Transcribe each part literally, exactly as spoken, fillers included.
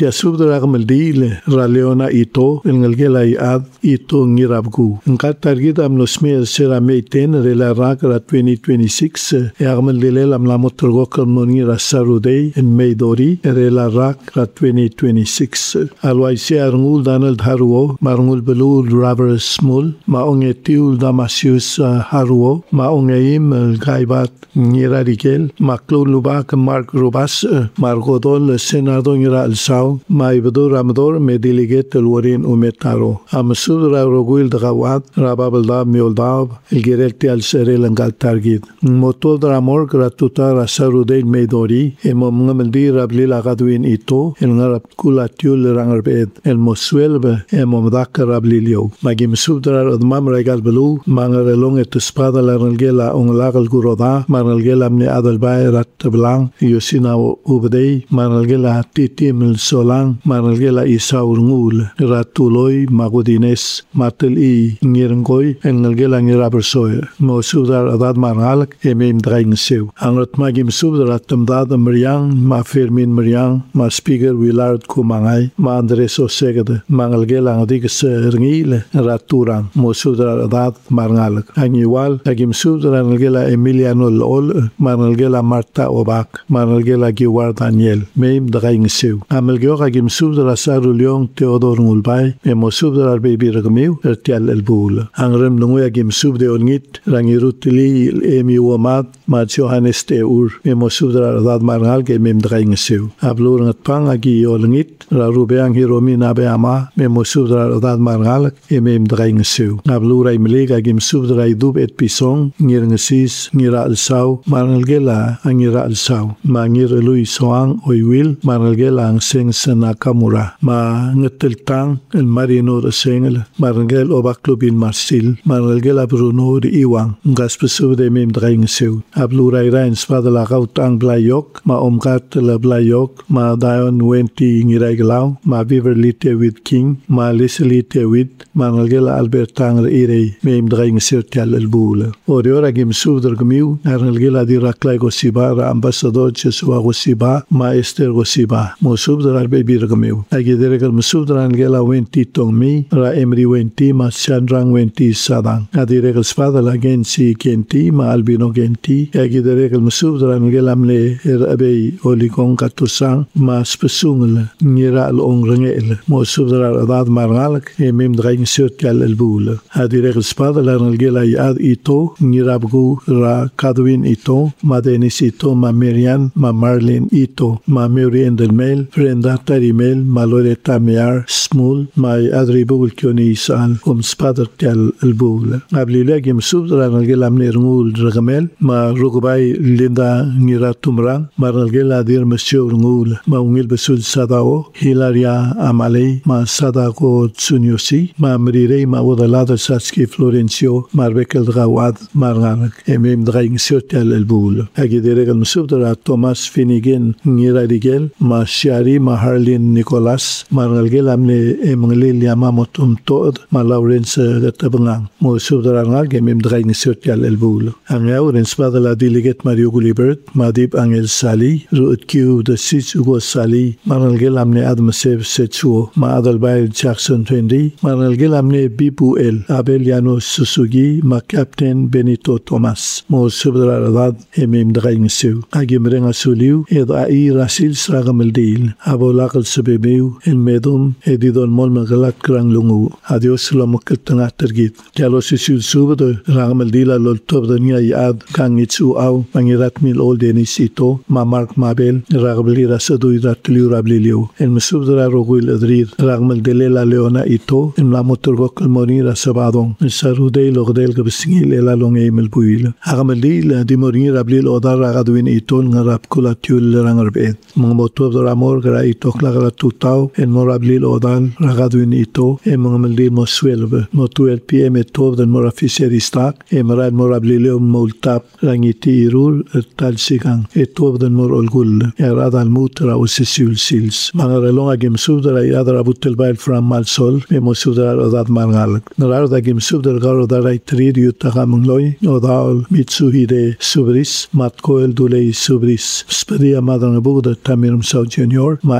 tia subdra kamaldile raleona ito ngalgela iad ito ngirabgu ngkat targit am nosme sera meiten rela rakra twenty twenty-six e kamaldile lam lamot turgo kalmoni rasarudei en meidori rela rakra twenty twenty-six alwaisi arngul Donald Haruo marngul belul Robert Smul maongetiul Damasius Haruo maongeim gaibat ngiradikel maklo lubak Mark Robas margodol senado ngira alsau maibdo ramador me delegate alwarin umetaro amsud ra roguil dagawat rababalda mioldav ilgerelti alserel ngal targit moto dramor gratuta rasarude meidori emomngamdi rabli lagadwin ito el ngarap kulatiul rangarbed el moswelbe emomdak rablilio magim subdra odmam regal belu mangarelong et espada la rangela onglagal guroda mangalgela amne adalbay rat blang yosina ubdei manalgela titim solang manalgela isaurngul ratuloy magudines matel i ngirngoy engalgela ngirabersoy mo sudar adad manalak emem draing seu angot magim sudar atamdad mriang ma fermin mriang ma speaker willard kumangay ma andres osegade mangalgela ngadigas rngil raturang mo sudar adad manalak angiwal agim sudar angalgela emiliano lol manalgela marta obak manalgela giwar Daniel meim draing seu amelgeo agim subdra sarulion Theodor Ngulbay emo subdra baby ragmiu ertial elbul angrem lungu agim subde olngit rangirutili emi womat ma Johannes Teur emo subdra dad marnal ge mem draing seu ablur ngat pang agi olngit ra rubeang hiromi nabe ama memo subdra dad marnal emem draing seu ablur ay melig agim subdra idub et pisong ngirngsis ngira alsau manalgela angira alsau mangir lui soang oiwil manalgela ang seng Nakamura ma ngetel tang el marino de sengel marangel obaklo bin marsil manalgela bruno de iwang ngas pesu de mem draing seu ablura irain spadala gautang blayok ma omgat la blayok ma dayon wenti ngiraglaw ma viverlite with king ma liselite with manalgela albertang ire mem draing seu tel el bula oriora gim sudr gmiu arnalgela di raklay go sibara ambassador jesua go siba ma ester go siba mo subdra baby ragmiu agideregal musudran gela wenti tongmi ra emri wenti ma chandrang wenti sadang adiregal spada la gensi kenti ma albino genti agideregal musudran gela mle erabe olikon katusang ma spesungel ngira al ongrengel mo subdra adad marnalk emem draing sirkal elbul adiregal spada la gela yad ito ngirabgu ra kadwin ito ma denis ito ma Merian ma Marlin ito ma Merian del Mel Brenda Tarimel ma Loretta Mear Smul mai adribul kioni isal um spader tel elbul ablila gem subdra ngelam nerngul dragamel ma rugubay linda ngira tumrang maralgela dir monsieur ngul ma ungil besul sadao hilaria amale ma sadako tsunyosi ma mrirei ma wadalada satski Florencio marbekel drawad marganak emem draing sotel elbul agideregal subdra Thomas Finnegan ngira rigel ma Shari ma Harlin Nicholas maralgel amne emnglil yamamotum tod ma Lawrence gatabangang mo subdarangal gemem draing sotial elbul ang yawren spadala delegate Mario Gulibert madib angel Sali ruut kiu de sis ugo Sali maralgel amne admasev setsuo ma adalbay Jackson twenty maralgel amne Bipu El Abeliano Susugi ma Captain Benito Thomas mo subdaradad emem draing seu agimrenga suliu ed ai rasil sragameldil abolakal sebebeu en medum edidon mol magalat krang lungu adios la moketanga tergit jalo sisul subdo ragameldila lol tob dania yad kang itsu au mangirat mil ol denis ito ma Mark Mabel ragamelira sadu iratliu rablilio en mesubdra roguil adrid ragameldelela leona ito en la motorgo kalmonira sabadon sarudei logdel gabsingil ela longe melbuil ragameldila dimorni rablil odar ragadwin ito ngarap kulatiul rangarbet mga motob ramor gara ito klagala tutau en morablil odal ragadwin ito en mga meldi mo twelve mo twelve p m etob den mora fiseri stak en marad morablileo moltap rangiti irul tal sigang etob den mor olgul erad al mutra o sisul sils mga relong agim subdra yadra butel bail from malsol e mo subdra odad margal narar agim subdra garo darai trid yutaga mangloy odal mitsuhide subris matkoel dulei subris spedia madran bugda tamirum sau junior ma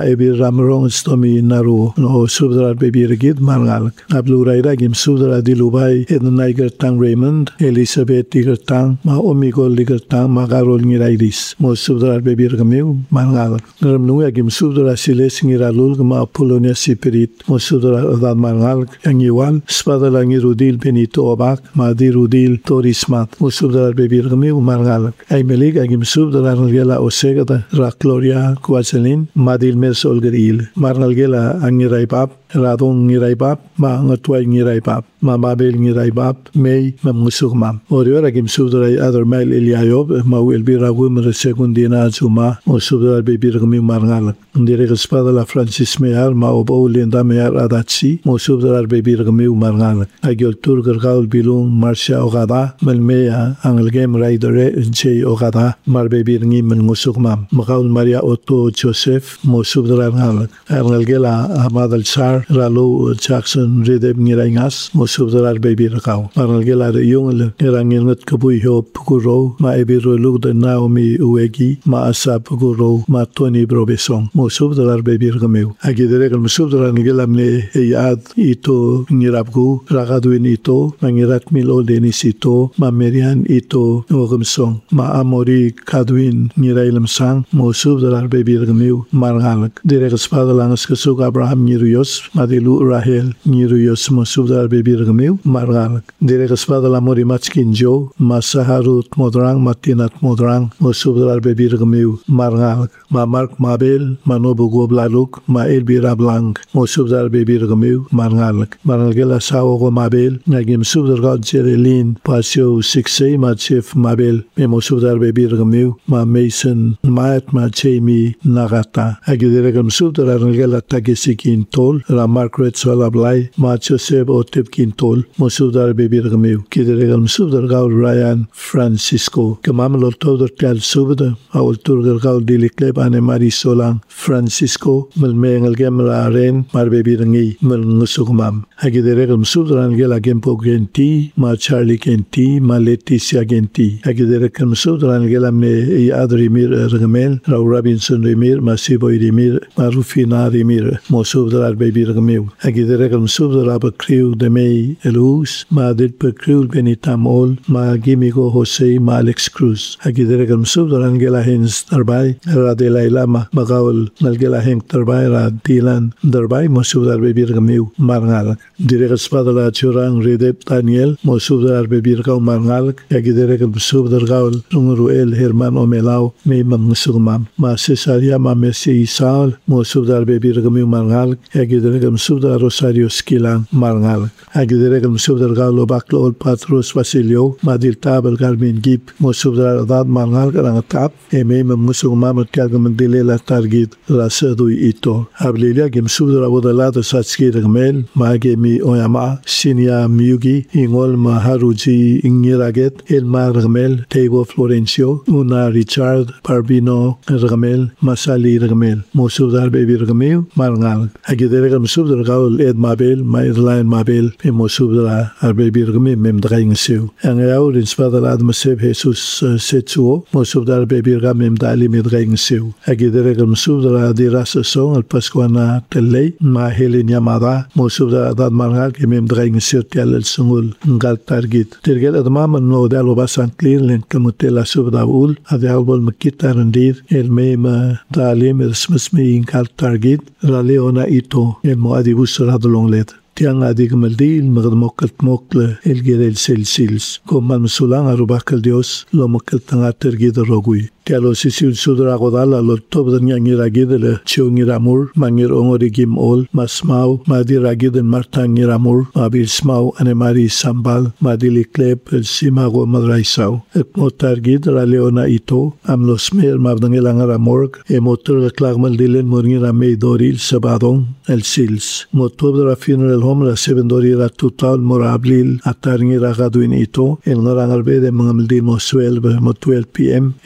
ebir ramrong stomi naru no subdra baby regid marngal ablu raira gim subdra dilubai ednai gertang Raymond Elizabeth digertang ma omigol digertang ma garol ngirairis mo subdra baby regmiu marngal ngamnu gim subdra siles ngiralul ma Polonia Sipirit mo subdra dad marngal angiwal spadala ngirudil Benito Obak ma dirudil Torismat mo subdra baby regmiu marngal ay melig agim subdra ngela osegata ra Gloria Quaselin madil mes olgeril marngal gela angiraipap radong ngiraipap ma ngatway ngiraipap ma mabel ngiraipap may mamngusukmam oriora gim subdra other mail Eliayob ma will be ragum re segundina zuma o subdra baby regmiu marngal ndire espada la Francis Mear ma obo lenda Mear adatsi mo subdra baby regmiu marngal agol turger gaul bilung Marcia Ogada melmea angelgem raidere J Ogada mar baby ngi mangusukmam magaul Maria Otto Joseph mo subdra ngal angelgela Ahmad Al-Sar Ralo Jackson Redeb Ngirangas mo subdra baby rakaw angelgela de yung ngerangil ngat kabuy ho pukuro ma ebiro lugda Naomi Uegi ma asa pukuro ma Tony Brobesong mo subdra baby regmiu agidere kal subdra ngelam ne eyad ito ngirapgu ragaduin ito mangirat mil oldenis ito ma Merian ito ngomsong ma Amori Kadwin ngirailam sang mo subdra baby regmiu marngalak dire espada langas kesuk Abraham ngiruyos madilu Rahel ngiruyos mo subdra baby regmiu marngalak dire espada la mori machkin jo ma Saharut modrang matinat modrang mo subdra baby regmiu marngalak ma Mark Mabel ma Nobu Goblaluk ma Elbira Blanc mo subdra baby regmiu marngalak marngalgela sawo go Mabel ngagim subdra Jerelin pasio sixay ma Chef Mabel me mo subdra baby regmiu ma Mason Maat ma Jamie Nagata agidere gam subdra ngela tagisikin tol la Margaret Solablay ma Joseph Otepkin tol mo subdra baby regmiu kidere gam subdra gaul Ryan Francisco kamam lo todo tal subda aul turgal gaul dilikleb ane Mari Solang Francisco melmengel gem la ren mar baby ngi mel ngusukmam agidere gam subdra ngela gempo genti ma Charlie Genti ma Leticia Genti agidere gam subdra ngela me i adrimir regmel Raw Robinson Remir ma Siboy Remir ma Rufina Remir mo subdra baby regmiu agidere gam subdra ba kriu de mei elus ma dit per kriu benitam ol ma Gimigo Jose ma Alex Cruz agidere gam subdra ngela hens darbay ra de Laila ma magaul nalgela hen darbay ra Dylan darbay mo subdra baby regmiu marngal dire espada la churang Redep Daniel mo subdra baby regau marngal agidere gam subdra gaul Ruel Herman Omelau me mamngusukmam ma Cesaria ma Messi Isal mo subdra baby regmiu marngal agidere gam subdra Rosario Skilang marngal agidere gam subdra gaul baklo ol Patros Vasilio ma diltabel Carmen Gip mo subdra dad marngal karang tap e me mamngusukmam at kagam dilela targit rasadui ito ablilia gam subdra bodalado satski regmel ma gemi oyama Sinia Miugi ingol ma Haruji ingiraget Elma regmel Tego Florencio una Richard Barbino regmel Masali regmel mo subdra baby regmiu marngal agidere gam subdra gaul Ed Mabel ma Erline Mabel e mo subdra ar baby regmiu mem draing siu angau din spadalad maseb Jesus setsuo mo subdra baby regam mem dali med draing siu agidere gam subdra dirasa song al Pascuana Telley ma Helen Yamada mo subdra dad marngal ke mem draing siu tel el sungul ngal targit tergel admam no dalo basan clear len kamutela subdra ul ade albol makita rendir el mema dalim el smasmi ngal targit la leona ito el moadibus radlonglet tiang adig maldil magdmokalt mokle el gerel selsils komal musulang arubakal Dios lo mokalt tangater gida rogui tialo sisil sudra godala lo top danya ngira gidele chungira mur mangir ongori gim ol masmau madi ragiden martang ngira mur abil smau anemari sambal madili klep el simago madraisau et motar gidra leona ito amlo smer mabdangilangara morg e motor klagmal dilen morngira meidoril sabadong el sils motobra funeral home la sebendorira total morablil atarngira gaduin ito el ngarangalbe de mangamdil mo twelve mo twelve p m et top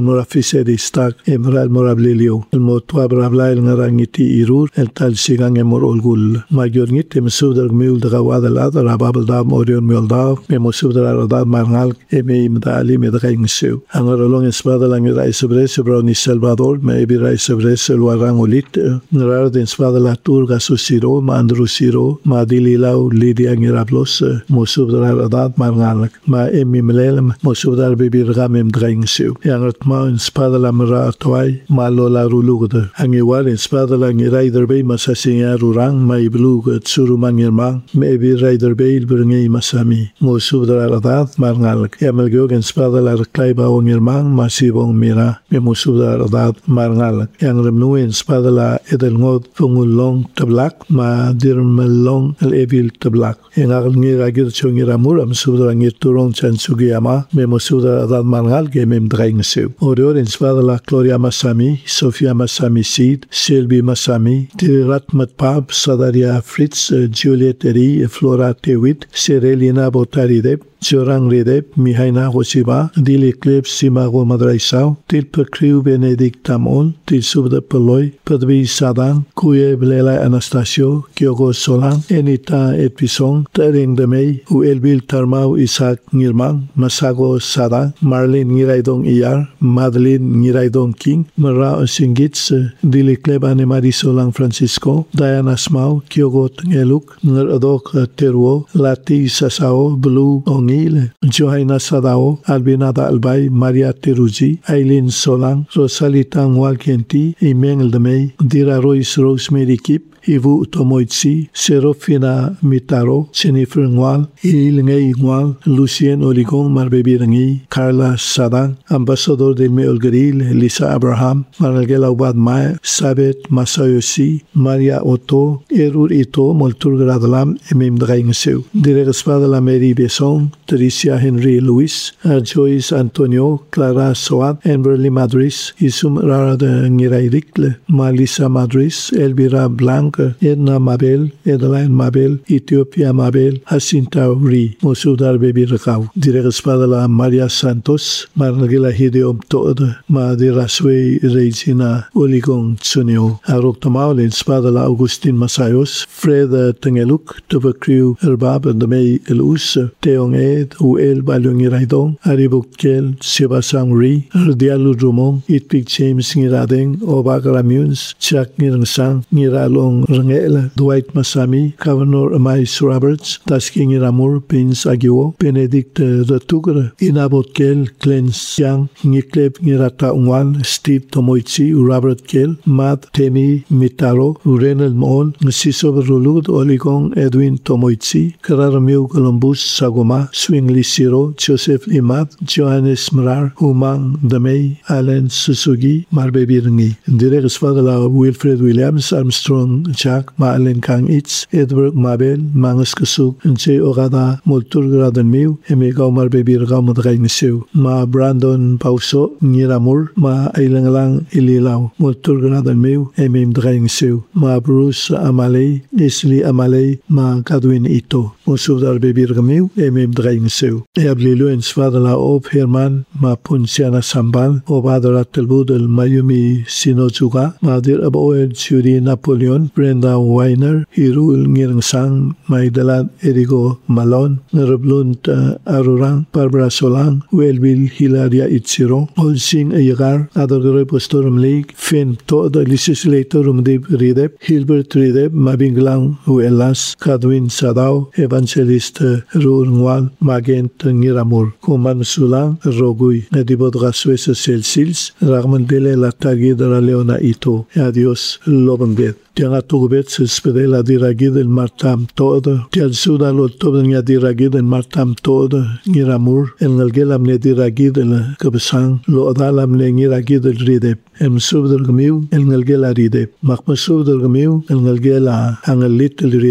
Sultan Morafise de Stak, Emral Morablelio, el Motwa Bravla el Narangiti Irur, el Tal Sigang Emor Olgul, Majornit, Emsudar Mul de Gawadalad, Rababaldam Orion Muldav, Memosudar Aradad Marnal, Eme Imdali Medraingsu. Angarolong Espada Langira Isabres, Brownie Salvador, Maybe Isabres, el Warangolit, Narar de Espada La Turga Susiro, Mandru Siro, Madililau, Lidia Nirablos, Mosudar Aradad Marnal, Ma Emi Melelem, Mosudar Bibirgam Emdraingsu. Yangatma Espada La Mara Toy, Malola Ruluda. Angiwar Espada Langira Iderbe, Masasinya Rurang, Maiblu, Tsurumang Irmang, Maybe Rider Bail, Bringay Masami, Mosudar Aradad Marnal, Yamelgog Espada La Reclaiba on Irmang, Masibong Mira, Memosudar Aradad Marnal, Yang Remnu Espada La Edelngod, Fungulong Tablak, Ma Dirmelong, El Evil Tablak. Yang Agnir Agir Chongiramur, Amsudar Angir Turong Chansugiyama, Memosudar Aradad Marnal, Gemem Draingsu. Orior Espada La Gloria Masami, Sofia Masami Sid, Shelby Masami, Tirirat Matpab, Sadaria Fritz, Juliet Eri, Flora Tewit, Serelina Botaridep, Jorang Redep, Mihaina Hosiba, Dili Kleb Simago Madraisau, Til Pekriu Benedict Tamon, Til Subda Peloy, Padvi Sadang, Kuye Blela Anastasio, Kyogo Solang, Enita Episong, Tering Demei, Uelbil Tarmau Isaac Nirmang, Masago Sadang, Marlene Niraidong Iyar, Madeline Niraidong King, Mara Singits, Dili Kleb Anemari Solang Francisco, Diana Smau, Kyogo Tengeluk, Neradok Terwo, Lati Sasao, Blue Ong Johaina Sadao, Albinada Albay, Maria Teruji, Aileen Solang, Rosalita Nwalkenti, Imeng Ldemei, Dira Royce Rosemary Kip, Ivu Tomoitsi, Serofina Mitaro, Jennifer Ngwal, Ilingay Ngwal, Lucien Oligong Marbebirangi, Carla Sadang, Ambassador del Meolgeril, Lisa Abraham, Maralgela Ubad Maya, Sabet Masayosi, Maria Otto, Erur Ito, Moltur Gradalam, Emim Draingsew, Direct Espada La Mary Besson, Tricia Henry Luis, Joyce Antonio, Clara Soad, Amberly Madris, Isum Rara de Ngirairikle, Malisa Madris, Elvira Blanc, Edna Mabel, Edeline Mabel, Ethiopia Mabel, Jacinta Uri, Mosudar Baby Rakau, Direct Espada La Maria Santos, Marnagila Hideom Todd, Madira Sway Regina Oligong Tsuneo, Aroktamau, Espada La Augustin Masayos, Fred Tengeluk, Tubakriu Erbab, and the May Elus, Teong Ed, Uel Balung Iraidong, Aribukel, Sebasang Ri, Dialu Drumong, Itpik James Niradeng, Obag Ramuns, Chak Nirangsang, Niralong Rangel, Dwight Masami, Governor Amais Roberts, Tasking Ramur, Prince Agiwo, Benedict Ratugre, Inabot Kel, Clens Yang, Nikleb Nirata Ungwal, Steve Tomoichi, Robert Kel, Matt Temi Mitaro, Renal Mol, Sisob Rulud, Oligong Edwin Tomoichi, Kararamiu Columbus Sagoma, Swing Lisiro, Joseph Limat, Johannes Mrar, Umang Damei, Alan Susugi, Marbebirngi, Direct Espada La Wilfred Williams, Armstrong Jack, Maalen Kang Itz, Edward Mabel, Mangas Kasuk, J. Ogada, Multur Gradan Miu, Emigaw Marbebir Gaw Madragnisew, Ma Brandon Pauso, Niramur, Ma Ailangalang Ililaw, Multur Gradan Miu, Emim Dragnisew, Ma Bruce Amalei, Isli Amalei, Ma Kadwin Ito, Musudar Bebir Gamiu, Emim Dragnisew, Eablilu en Spada La Ob Herman, Ma Punciana Sambal, Obadara Telbudel Mayumi Sinozuga, Madir Aboel Churi Napoleon, Brenda Weiner, Hirul Ngirangsang, Magdalan Erigo Malon, Ngereblunt uh, Arurang, Barbara Solang, Welbil Hilaria Itziro, Olsing Ayagar, Adorgore Postorum League, Fin Toda Legislatorum Dib Ridep, Hilbert Ridep, Mabinglang Uelas, Kadwin Sadao, Evangelist uh, Rurnwal, Magent Ngiramur, Kuman Sulang, Rogui, Nadibod Raswesa Selsils, Ragmandele Latagi de la Leona Ito, Adios Lobanget. Tianga tugubet se spede la diragid el martam toda. Tial suda lo toda nya diragid el martam toda. Ngiramur el ngalgelam ne diragid el kabsang lo adalam ne ngiragid el ridep. El subder gmiu el ngalgela ridep. Makmasubder gmiu el ngalgela angalit el ridep.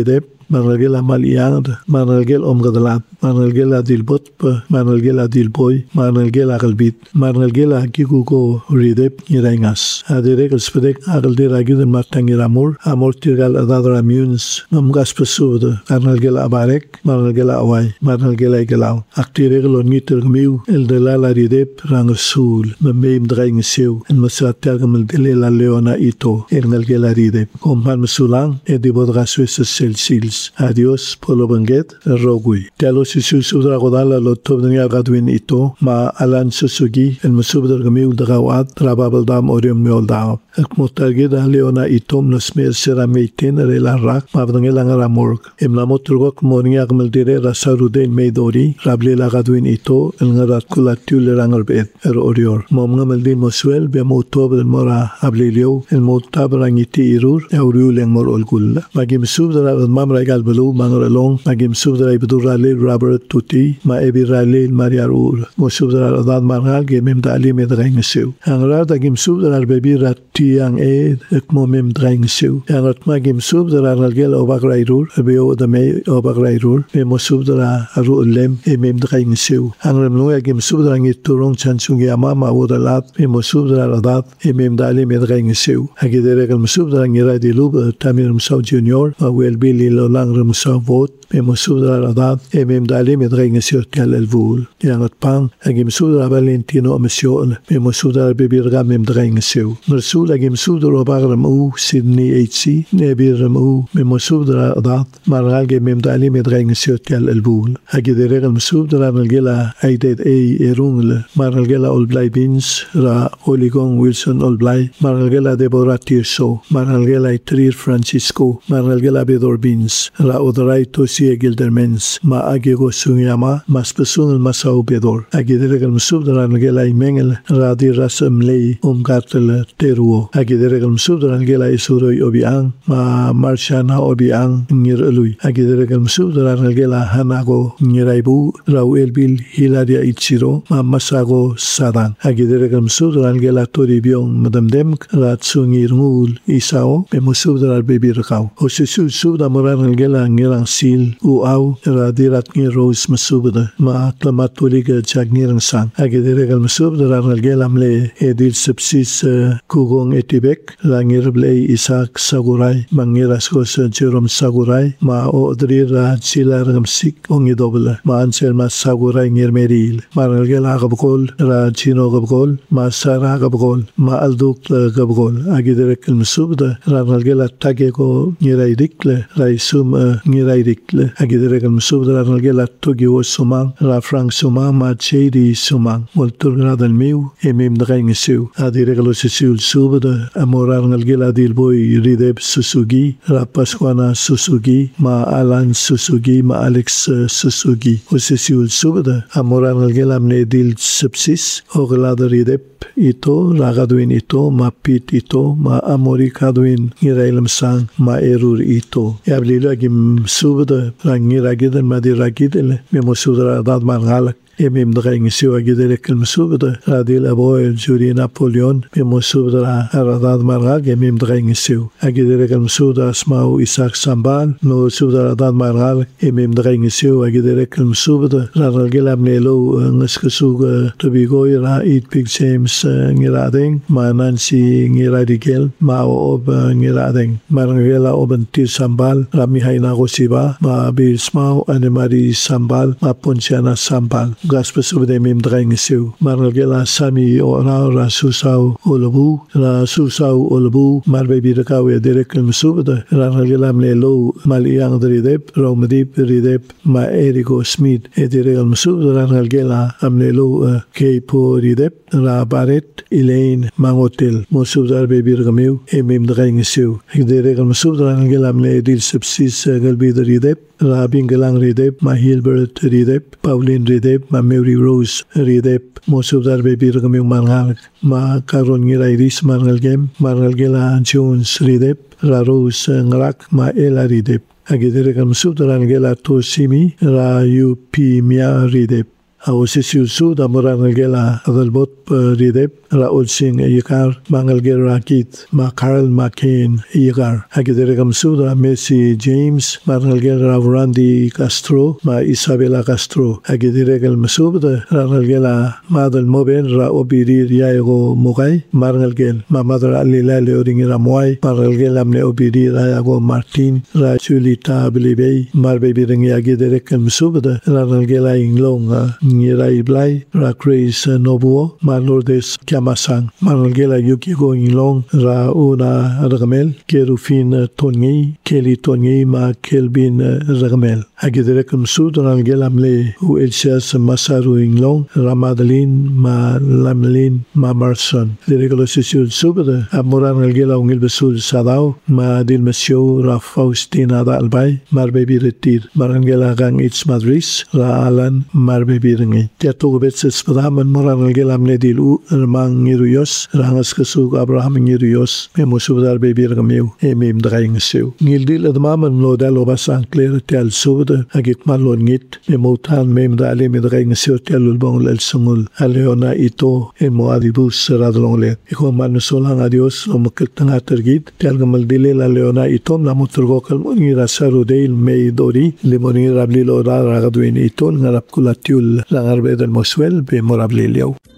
manalgel amaliang manalgel omgadalat manalgel adilbot manalgel adilboy manalgel agalbit manalgel agigugo ridep niraingas adirek spedek agaldir agid matangiramur amor tirgal adadra munes namgas pesud manalgel abarek manalgel awai manalgel aigalau aktirek loniter gmiu el de la ridep rangasul memeim draingeseu en masatergamel de la leona ito ernalgel ridep kompan mesulang edibod gaswes selsils adios polo banget rogui telo sisu sudragodala lo tobnia gadwin ito ma alan susugi el musubdar gamiu dagawat rababal dam orium meolda akmotargid leona itom nosmer serameitin rela rak mabdangel angaramorg emlamot turgok mornia gmeldire rasarude meidori rablela gadwin ito el ngarat kulatul rangarbet er orior momnga meldin moswel be motob el mora ablelio el motab rangiti irur euriul en mor olgul magim subdara mamra gal belu mangralong magim subdara ibdura le robert tuti ma ebirale mariarur mosubdara dad margal gemem dali medraingsew angrad agim subdara bebi ratiang e ekmomem draingsew angrat magim subdara galgel obagrairur beo de me obagrairur me mosubdara aru lem emem draingsew angram no agim subdara ngiturong chansungi ama ma odalat me mosubdara dad emem dali medraingsew agidere gal mosubdara ngira dilub tamir msaw junior ma wel bili lo langre msaw vot me mosubdara dad emem dali medraingsew tel elvul yangat pang agim subdara valentino amsyon me mosubdara bebirga mem draingsew mersul agim subdara bagram u sydney hc nebiram u me mosubdara dad margal gemem dali medraingsew tel elvul agidere gal mosubdara malgela aidet e erungle margalgela olblay bins ra oligong wilson olblay margalgela deborah tirso margalgela trir francisco margalgela bedor bins ra odrai tosie gildermens ma agego sunyama mas pesun masau bedor agidere gal mosubdara malgela imengel ra di rasamlei umgartel teruo agidere gal mosubdara malgela isuroi obiang ma marshana obiang ngir elui agidere gal mosubdara malgela hanago ngiraibu ra elbil hilaria ichiro ma masago sadan agidere gal mosubdara malgela toribiong madamdem ra tsungir ngul isao me mosubdara bebirkau osesu subda moran malgela ngirang sil u au ra dirat ngir rose masubda ma klamatoliga jagnirang sang agidere gal mosubdara malgela mle edil sepsis kugong etibek la ngirblei isak sagurai mangiraskos jerome sagurai ma odrir ra chilar gamsik ongidobla ma ansel ma sagurai ngirmeril margalgela gabgol ra chino gabgol ma sara gabgol ma alduk gabgol agidere gal mosubda ra malgela tagego ngiraidikle ra isum ngiraidikle agidere gal mosubda ra malgela togio sumang ra frank sumang ma chedi sumang moltur gradal meu emem draingsew adire gal osesul subda amorar malgela dilboy rideb susugi ra pasquana susugi ma alan susugi ma alex susugi osesul subda amorar malgela mne dil sepsis oglada rideb ito ragadwin ito ma pit ito ma amori kadwin ngirailam sang ma erur ito yablilo agim subda rangiragidan madiragidele memosudra dad margalak emem draingsew agidere kel mosubda radil aboy juri napoleon me mosubda radad margal emem draingsew agidere kel mosubda asmau isak sambal no subda radad margal emem draingsew agidere kel mosubda radal amnelo ngaskasug tobigo ira it big james ngiradeng ma nancy ngiradigel ma ob ngiradeng marangela obanti sambal rami haina gosiba ma bismau anemari sambal ma ponchana sambal gaspas ubde mem draingsew margalgela sami ora ra susau olabu ra susau olabu marbe birakaw derek msubda margalgela mlelo maliang dridep romdip ridep ma erigo smith edere msubda margalgela amlelo keipo ridep ra baret elaine mangotel mosubda be birgameu emem draingsew edere msubda margalgela mle dil sepsis galbi ridep Rabin Galang Ridep, ma Hilbert Ridep, Pauline Ridep, ma Mary Rose Ridep, mosubdar be birgameu mangal, ma Karon Ngirairis mangalgem, mangalgela Jones Ridep, ra Rose Ngrak, ma Ela Ridep. Agidere kam subdar angela to simi, ra U P Mia Ridep. Ako si Siusu da murang nagela adalbot ridep Raul Singh Iyakar mangalger rakit ma Carl McCain Iyakar. Agidere kamsuda Messi James mangalger Rav Randy Castro ma Isabella Castro. Agidere kalmasubda rangalgela madal moben ra obirir yaego mugay marngalgel ma madra alila leoring ramuay marngalgel amne obirir yaego Martin ra Julita Bilibay marbebi ring agidere kalmasubda rangalgela inglong ngiray blay ra Grace Nobuo ma Lourdes Kiamasang mangalgela yukigo inglong ra una ragamel Kerufin Tongi Kelly Tongi ma Kelvin ragamel. Agidere kamsud rangalgela amle u Elsias Masaru inglong ra Madeline ma Lamlin ma Marson. Dirigolo sisul subda amoran rangalgela ungil besul sadao ma Dilmasio ra Faustina da albay marbebi retir marangela gang It's Madris ra Alan marbebi ringi. Tiato betses padaman moran rangalgela amle dil u mang ngiruyos rangas kasug Abraham ngiruyos me musubdar bebi ringiu emim draing seu. Ngil dil admaman lo dalo basang clear tial subda agit malon ngit me mutan mem da ale me draing seu tial ulbong lel sungul aleona ito e moadibus radlonglet. Iko manusolang adios o makiltang atergid tial gamal dile la leona itom na muturgo kalmo ngira sarudeil me dori limoni rabli lo ra ragadwin iton ngarap kulatiul langarbe del moswel be morabli liaw.